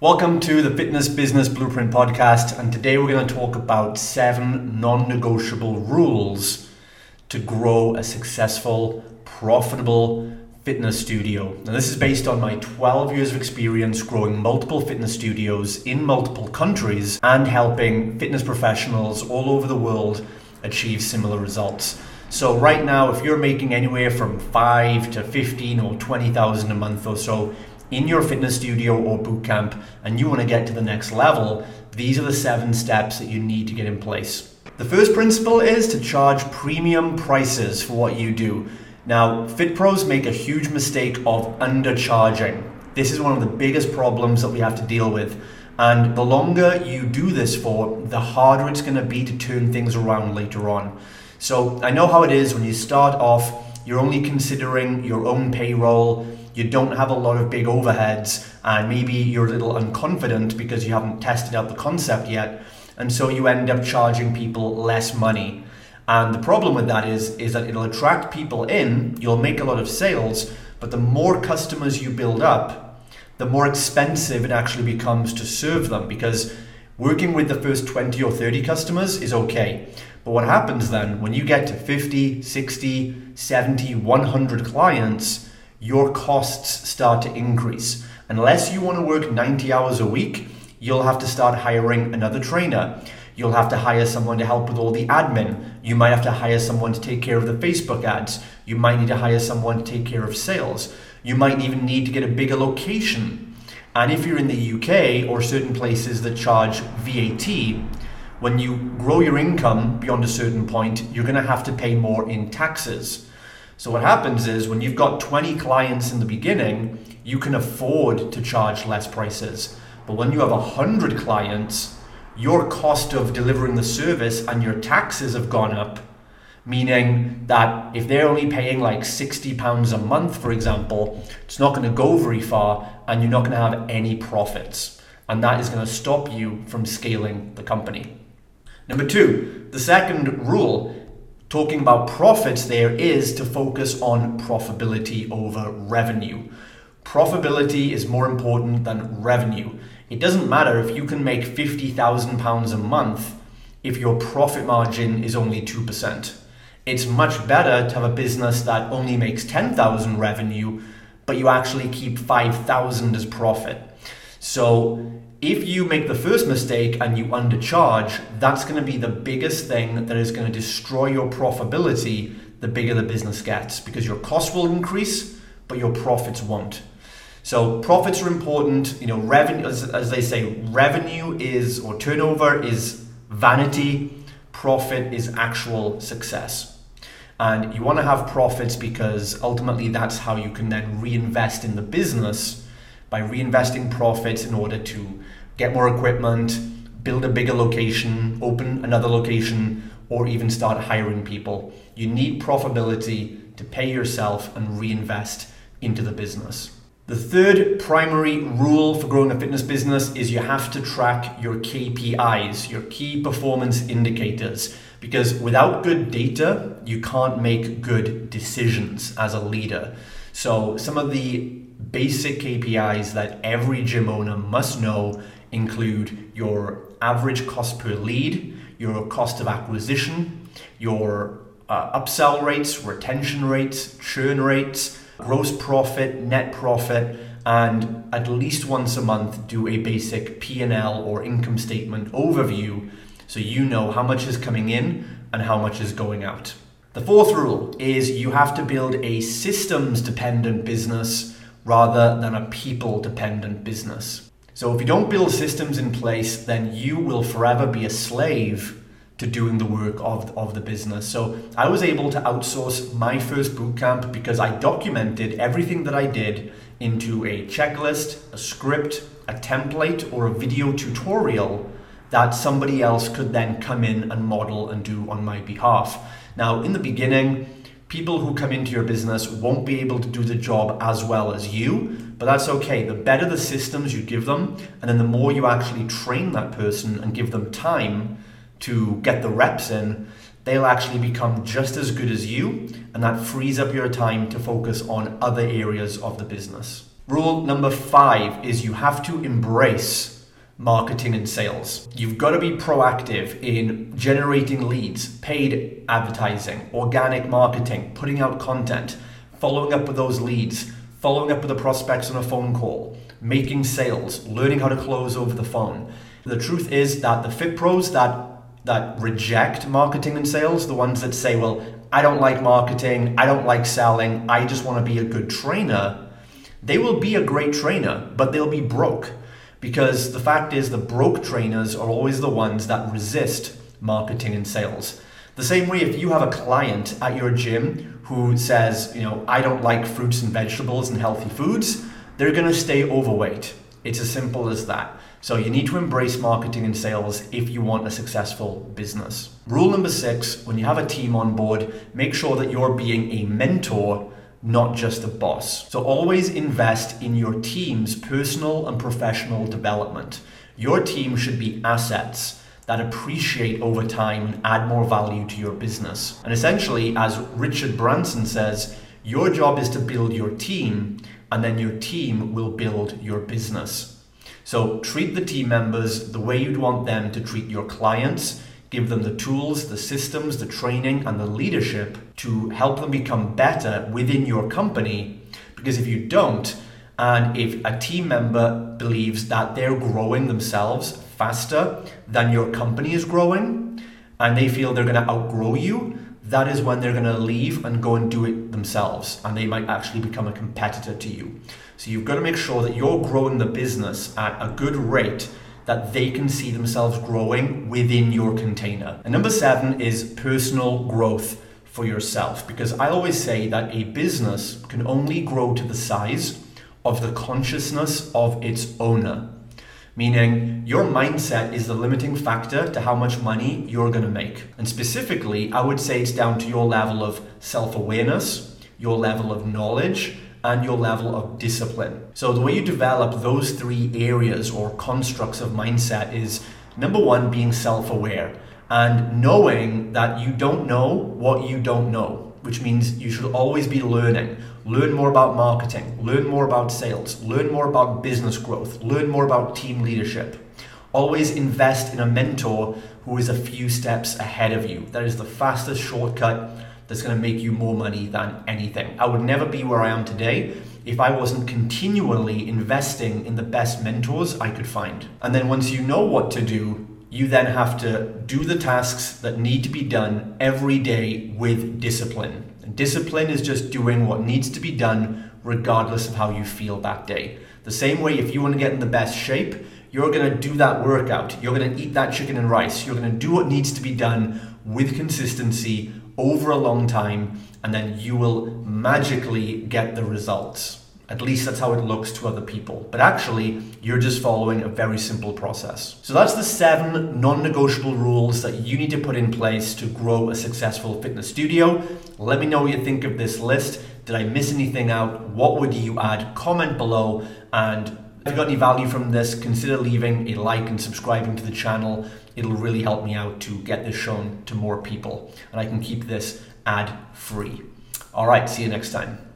Welcome to the Fitness Business Blueprint podcast, and today we're going to talk about 7 non-negotiable rules to grow a successful, profitable fitness studio. Now, this is based on my 12 years of experience growing multiple fitness studios in multiple countries and helping fitness professionals all over the world achieve similar results. So right now, if you're making anywhere from 5 to 15 or 20,000 a month or so in your fitness studio or boot camp, and you want to get to the next level, these are the 7 steps that you need to get in place. The first principle is to charge premium prices for what you do. Now, fit pros make a huge mistake of undercharging. This is one of the biggest problems that we have to deal with. And the longer you do this for, the harder it's going to be to turn things around later on. So I know how it is when you start off, you're only considering your own payroll, you don't have a lot of big overheads, and maybe you're a little unconfident because you haven't tested out the concept yet, and so you end up charging people less money. And the problem with that is that it'll attract people in, you'll make a lot of sales, but the more customers you build up, the more expensive it actually becomes to serve them, because working with the first 20 or 30 customers is okay. But what happens then, when you get to 50, 60, 70, 100 clients, your costs start to increase. Unless you want to work 90 hours a week, you'll have to start hiring another trainer. You'll have to hire someone to help with all the admin. You might have to hire someone to take care of the Facebook ads. You might need to hire someone to take care of sales. You might even need to get a bigger location. And if you're in the UK or certain places that charge VAT, when you grow your income beyond a certain point, you're going to have to pay more in taxes. So what happens is when you've got 20 clients in the beginning, you can afford to charge less prices. But when you have 100 clients, your cost of delivering the service and your taxes have gone up, meaning that if they're only paying like £60 a month, for example, it's not going to go very far and you're not going to have any profits. And that is going to stop you from scaling the company. Number 2, the second rule, talking about profits there, is to focus on profitability over revenue. Profitability is more important than revenue. It doesn't matter if you can make £50,000 a month if your profit margin is only 2%. It's much better to have a business that only makes 10,000 revenue, but you actually keep 5,000 as profit. So if you make the first mistake and you undercharge, that's going to be the biggest thing that is going to destroy your profitability the bigger the business gets, because your costs will increase, but your profits won't. So profits are important. Revenue, as they say, revenue is, or turnover is vanity, profit is actual success. And you want to have profits because ultimately that's how you can then reinvest in the business, by reinvesting profits in order to get more equipment, build a bigger location, open another location, or even start hiring people. You need profitability to pay yourself and reinvest into the business. The third primary rule for growing a fitness business is you have to track your KPIs, your key performance indicators, because without good data, you can't make good decisions as a leader. So some of the basic KPIs that every gym owner must know include your average cost per lead, your cost of acquisition, your upsell rates, retention rates, churn rates, gross profit, net profit, and at least once a month do a basic P&L or income statement overview so you know how much is coming in and how much is going out. The fourth rule is you have to build a systems-dependent business rather than a people-dependent business. So if you don't build systems in place, then you will forever be a slave to doing the work of the business. So I was able to outsource my first bootcamp because I documented everything that I did into a checklist, a script, a template, or a video tutorial that somebody else could then come in and model and do on my behalf. Now, in the beginning, people who come into your business won't be able to do the job as well as you, but that's okay. The better the systems you give them, and then the more you actually train that person and give them time to get the reps in, they'll actually become just as good as you, and that frees up your time to focus on other areas of the business. Rule number 5 is you have to embrace marketing and sales. You've got to be proactive in generating leads, paid advertising, organic marketing, putting out content, following up with those leads, following up with the prospects on a phone call, making sales, learning how to close over the phone. The truth is that the fit pros that reject marketing and sales, the ones that say, well, I don't like marketing, I don't like selling, I just want to be a good trainer, they will be a great trainer, but they'll be broke. Because the fact is the broke trainers are always the ones that resist marketing and sales. The same way if you have a client at your gym who says, I don't like fruits and vegetables and healthy foods, they're going to stay overweight. It's as simple as that. So you need to embrace marketing and sales if you want a successful business. Rule number 6, when you have a team on board, make sure that you're being a mentor, not just a boss. So always invest in your team's personal and professional development. Your team should be assets that appreciate over time and add more value to your business. And essentially, as Richard Branson says, your job is to build your team, and then your team will build your business. So treat the team members the way you'd want them to treat your clients. Give them the tools, the systems, the training, and the leadership to help them become better within your company. Because if you don't, and if a team member believes that they're growing themselves faster than your company is growing, and they feel they're going to outgrow you, that is when they're going to leave and go and do it themselves, and they might actually become a competitor to you. So you've got to make sure that you're growing the business at a good rate that they can see themselves growing within your container. And number 7 is personal growth for yourself, because I always say that a business can only grow to the size of the consciousness of its owner. Meaning your mindset is the limiting factor to how much money you're going to make. And specifically, I would say it's down to your level of self-awareness, your level of knowledge, and your level of discipline. So the way you develop those 3 areas or constructs of mindset is, number 1, being self-aware and knowing that you don't know what you don't know, which means you should always be learning. Learn more about marketing, learn more about sales, learn more about business growth, learn more about team leadership. Always invest in a mentor who is a few steps ahead of you. That is the fastest shortcut that's going to make you more money than anything. I would never be where I am today if I wasn't continually investing in the best mentors I could find. And then once you know what to do, you then have to do the tasks that need to be done every day with discipline. And discipline is just doing what needs to be done regardless of how you feel that day. The same way, if you want to get in the best shape, you're going to do that workout. You're going to eat that chicken and rice. You're going to do what needs to be done with consistency over a long time, and then you will magically get the results. At least that's how it looks to other people. But actually, you're just following a very simple process. So that's the 7 non-negotiable rules that you need to put in place to grow a successful fitness studio. Let me know what you think of this list. Did I miss anything out? What would you add? Comment below. And if you got any value from this, consider leaving a like and subscribing to the channel. It'll really help me out to get this shown to more people. And I can keep this ad-free. All right, see you next time.